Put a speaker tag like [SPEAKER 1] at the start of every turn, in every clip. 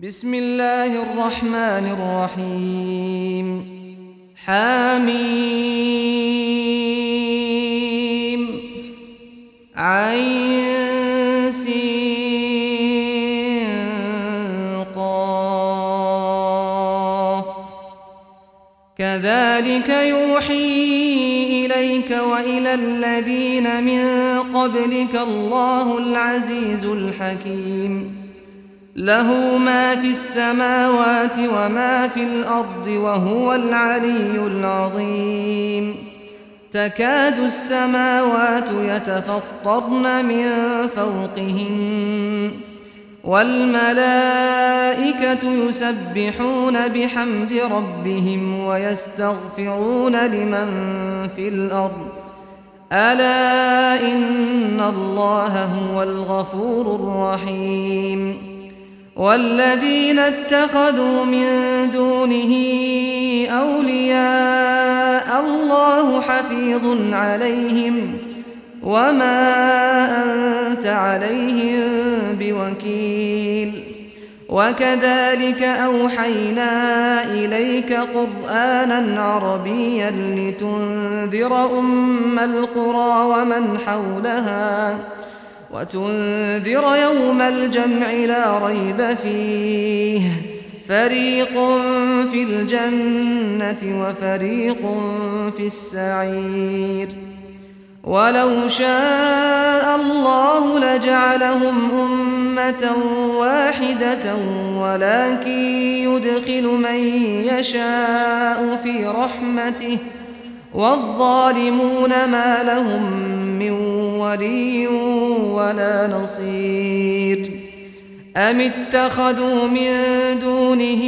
[SPEAKER 1] بسم الله الرحمن الرحيم حميم عين سين قاف كذلك يوحي إليك وإلى الذين من قبلك الله العزيز الحكيم له ما في السماوات وما في الأرض وهو العلي العظيم تكاد السماوات يتفطرن من فوقهن والملائكة يسبحون بحمد ربهم ويستغفرون لمن في الأرض ألا إن الله هو الغفور الرحيم والذين اتخذوا من دونه أولياء الله حفيظ عليهم وما أنت عليهم بوكيل وكذلك أوحينا إليك قرآنا عربيا لتنذر أم القرى ومن حولها وتنذر يوم الجمع لا ريب فيه فريق في الجنة وفريق في السعير ولو شاء الله لجعلهم أمة واحدة ولكن يدخل من يشاء في رحمته والظالمون ما لهم من ولي ولا نصير أم اتخذوا من دونه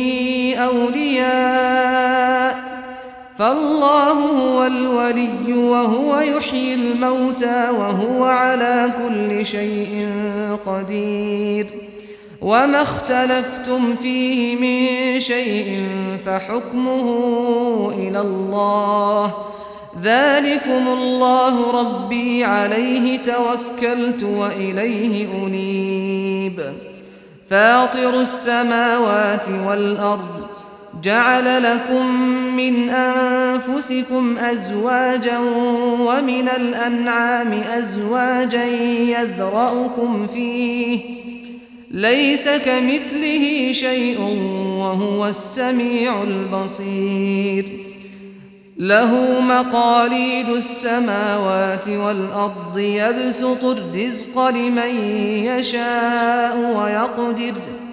[SPEAKER 1] أولياء فالله هو الولي وهو يحيي الموتى وهو على كل شيء قدير وما اختلفتم فيه من شيء فحكمه إلى الله ذلكم الله ربي عليه توكلت وإليه أنيب فاطر السماوات والأرض جعل لكم من أنفسكم أزواجا ومن الأنعام أزواجا يذرأكم فيه ليس كمثله شيء وهو السميع البصير له مقاليد السماوات والأرض يبسط الرزق لمن يشاء ويقدر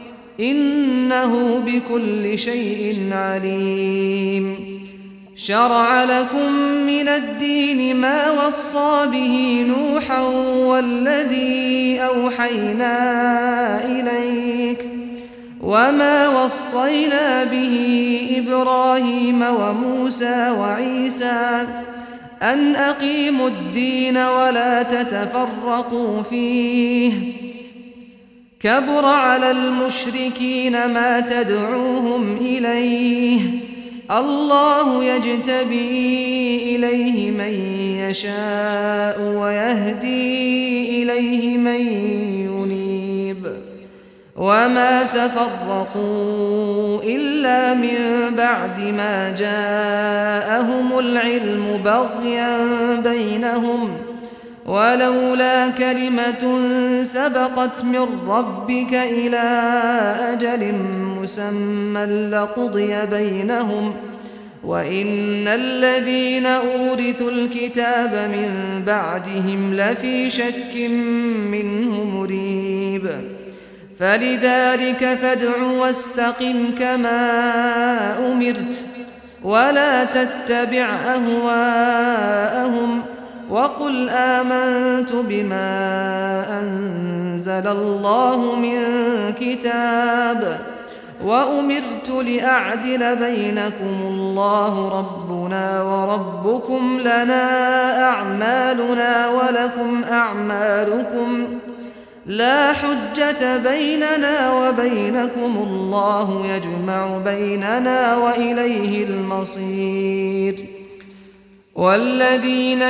[SPEAKER 1] إنه بكل شيء عليم شرع لكم من الدين ما وصى به نوحا والذي أوحينا إليك وما وصينا به إبراهيم وموسى وعيسى أن أقيموا الدين ولا تتفرقوا فيه كبر على المشركين ما تدعوهم إليه الله يجتبي إليه من يشاء ويهدي إليه من ينيب وما تفرقوا إلا من بعد ما جاءهم العلم بغيا بينهم ولولا كلمة سبقت من ربك إلى أجل مسمى لقضي بينهم وإن الذين أورثوا الكتاب من بعدهم لفي شك منه مريب فلذلك فادع واستقم كما أمرت ولا تتبع أهواءهم وقل آمنت بما أنزل الله من كتاب وأمرت لأعدل بينكم الله ربنا وربكم لنا أعمالنا ولكم أعمالكم لا حجة بيننا وبينكم الله يجمع بيننا وإليه المصير والذين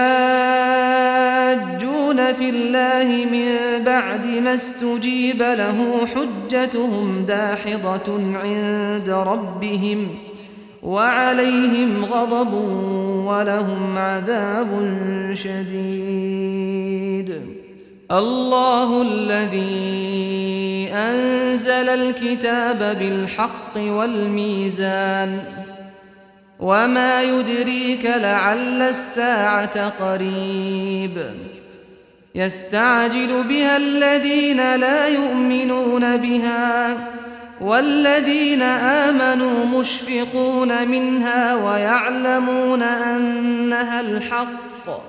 [SPEAKER 1] يحاجون في الله من بعد ما استجيب له حجتهم داحضة عند ربهم وعليهم غضب ولهم عذاب شديد. الله الذي أنزل الكتاب بالحق والميزان وما يدريك لعل الساعة قريب يستعجل بها الذين لا يؤمنون بها والذين آمنوا مشفقون منها ويعلمون أنها الحق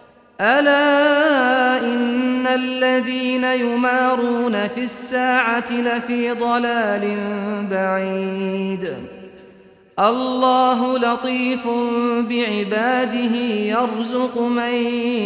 [SPEAKER 1] ألا إن الذين يمارون في الساعة لفي ضلال بعيد. الله لطيف بعباده يرزق من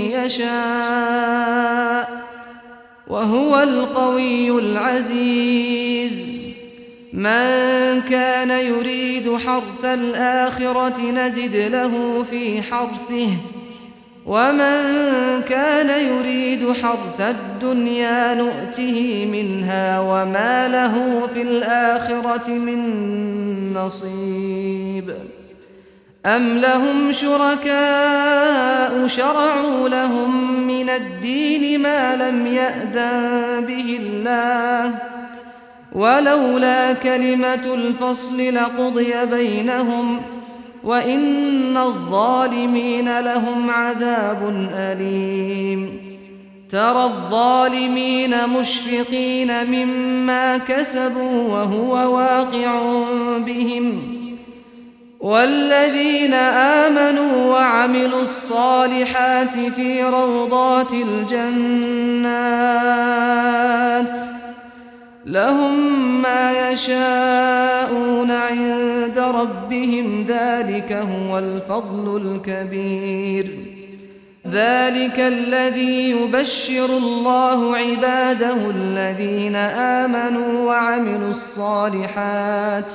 [SPEAKER 1] يشاء وهو القوي العزيز. من كان يريد حرث الآخرة نزد له في حرثه ومن كان يريد حرث الدنيا نؤته منها وما له في الآخرة من نصيب. أم لهم شركاء شرعوا لهم من الدين ما لم يأذن به الله ولولا كلمة الفصل لقضي بينهم وإن الظالمين لهم عذاب أليم. ترى الظالمين مشفقين مما كسبوا وهو واقع بهم والذين آمنوا وعملوا الصالحات في روضات الجنات لهم ما يشاءون عند ربهم ذلك هو الفضل الكبير. ذلك الذي يبشر الله عباده الذين آمنوا وعملوا الصالحات.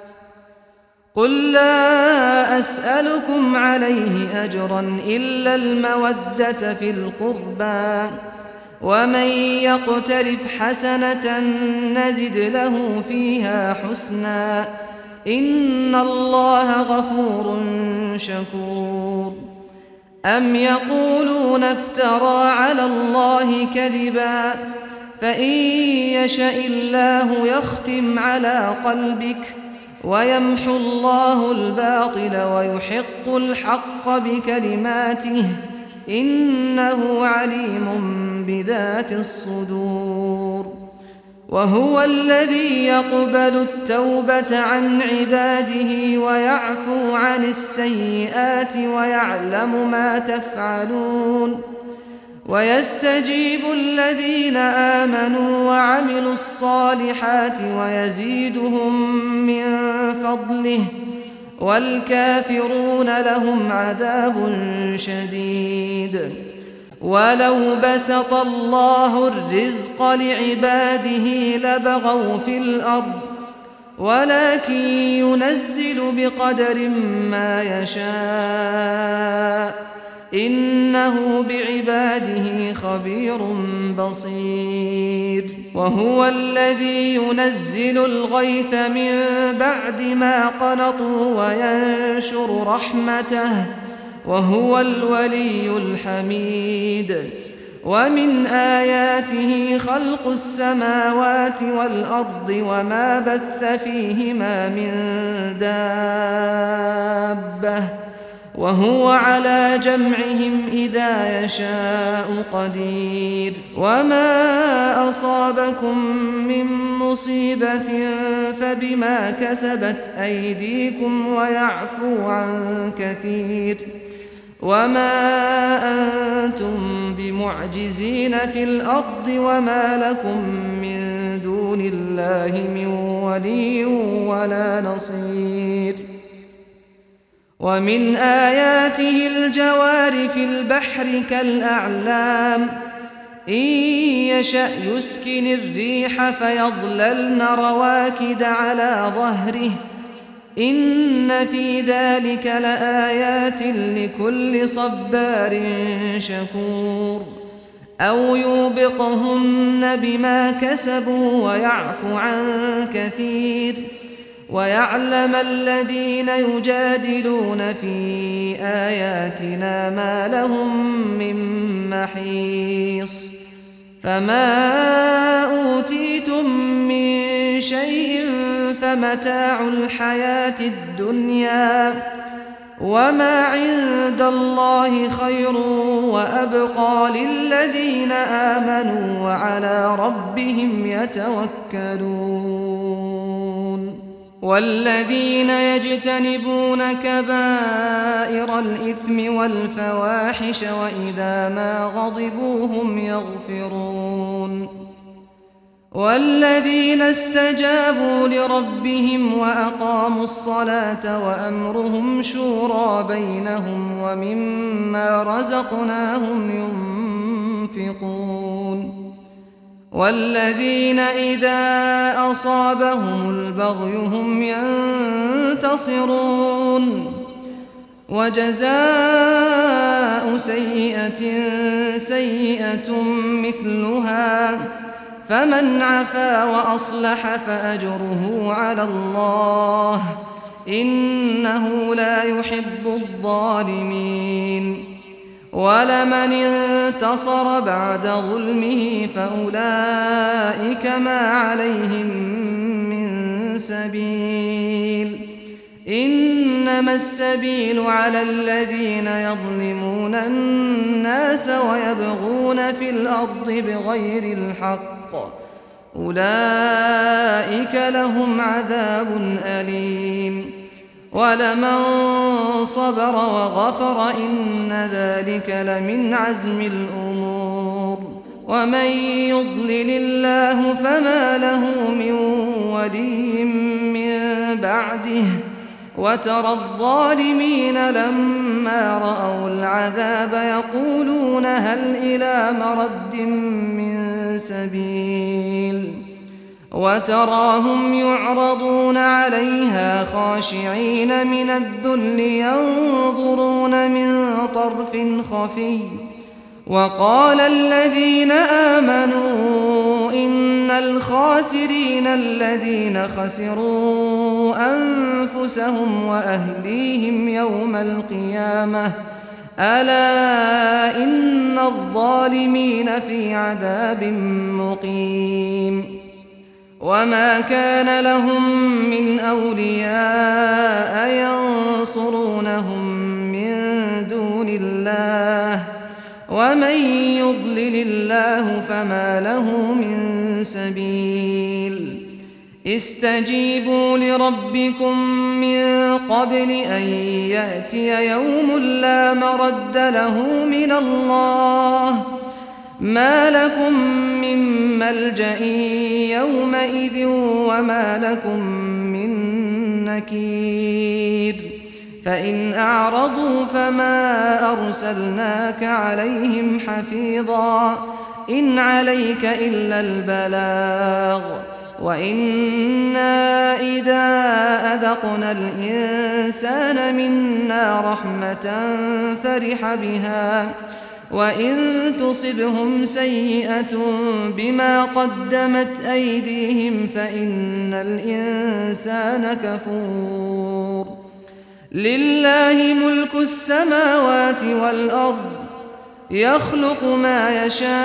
[SPEAKER 1] قل لا أسألكم عليه أجرا إلا المودة في القربى ومن يقترف حسنة نزد له فيها حسنا إن الله غفور شكور. أم يقولون افترى على الله كذبا فإن يشاء الله يختم على قلبك ويمحو الله الباطل ويحق الحق بكلماته إنه عليم بذات الصدور. وهو الذي يقبل التوبة عن عباده ويعفو عن السيئات ويعلم ما تفعلون ويستجيب الذين آمنوا وعملوا الصالحات ويزيدهم من فضله والكافرون لهم عذاب شديد. ولو بسط الله الرزق لعباده لبغوا في الأرض ولكن ينزل بقدر ما يشاء إنه بعباده خبير بصير. وهو الذي ينزل الغيث من بعد ما قنطوا وينشر رحمته وهو الولي الحميد. ومن آياته خلق السماوات والأرض وما بث فيهما من دابة وهو على جمعهم إذا يشاء قدير. وما أصابكم من مصيبة فبما كسبت أيديكم ويعفو عن كثير. وما أنتم بمعجزين في الأرض وما لكم من دون الله من ولي ولا نصير. ومن آياته الجوار في البحر كالأعلام إن يشأ يسكن الريح فيظللن رواكد على ظهره إن في ذلك لآيات لكل صبار شكور أو يوبقهن بما كسبوا ويعفو عن كثير ويعلم الذين يجادلون في آياتنا ما لهم من محيص فما أوتيتم من شيء فمتاع الحياة الدنيا وما عند الله خير وأبقى للذين آمنوا وعلى ربهم يتوكلون والذين يجتنبون كبائر الإثم والفواحش وإذا ما غضبوا هم يغفرون والذين استجابوا لربهم وأقاموا الصلاة وأمرهم شورى بينهم ومما رزقناهم ينفقون والذين إذا أصابهم البغي هم ينتصرون وجزاء سيئة سيئة مثلها فمن عفا وأصلح فأجره على الله إنه لا يحب الظالمين ولمن انتصر بعد ظلمه فأولئك ما عليهم من سبيل إنما السبيل على الذين يظلمون الناس ويبغون في الأرض بغير الحق أولئك لهم عذاب أليم ولمن صبر وغفر إن ذلك لمن عزم الأمور ومن يضلل الله فما له من ولي من بعده وترى الظالمين لما رأوا العذاب يقولون هل إلى مرد من سبيل وتراهم يعرضون عليها خاشعين من الذل ينظرون من طرف خفي وقال الذين آمنوا إن الخاسرين الذين خسروا أنفسهم وأهليهم يوم القيامة ألا إن الظالمين في عذاب مقيم وما كان لهم من أولياء ينصرونهم من دون الله ومن يضلل الله فما له من سبيل استجيبوا لربكم من قبل أن يأتي يوم لا مرد له من الله ما لكم من ملجأ يومئذ وما لكم من نكير فإن أعرضوا فما أرسلناك عليهم حفيظا إن عليك إلا البلاغ وإنا إذا أذقنا الإنسان منا رحمة فرح بها وإن تصبهم سيئة بما قدمت أيديهم فإن الإنسان كفور لله ملك السماوات والأرض يخلق ما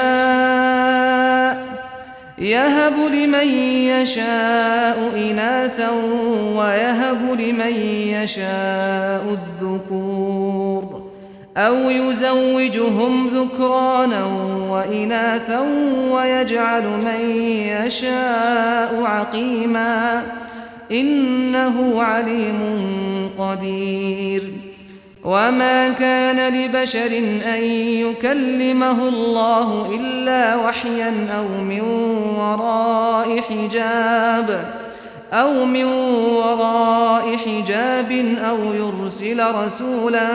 [SPEAKER 1] يشاء يهب لمن يشاء إناثا ويهب لمن يشاء الذكور أو يزوجهم ذكرانا وإناثا ويجعل من يشاء عقيما إنه عليم قدير وما كان لبشر أن يكلمه الله إلا وحيا أو من وراء حجاب أو يرسل رسولا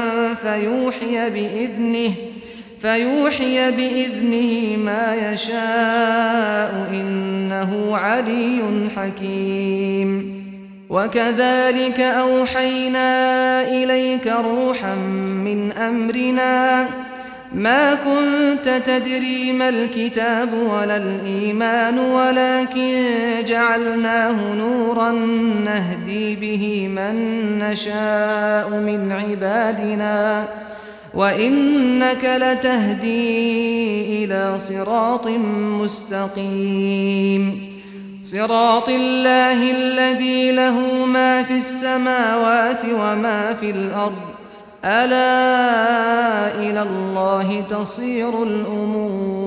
[SPEAKER 1] فيوحي بإذنه ما يشاء إنه علي حكيم وكذلك أوحينا إليك روحا من أمرنا ما كنت تدري ما الكتاب ولا الإيمان ولكن جعلناه نورا نهدي به من نشاء من عبادنا وإنك لتهدي إلى صراط مستقيم صراط الله الذي له ما في السماوات وما في الأرض ألا إلى الله تصير الأمور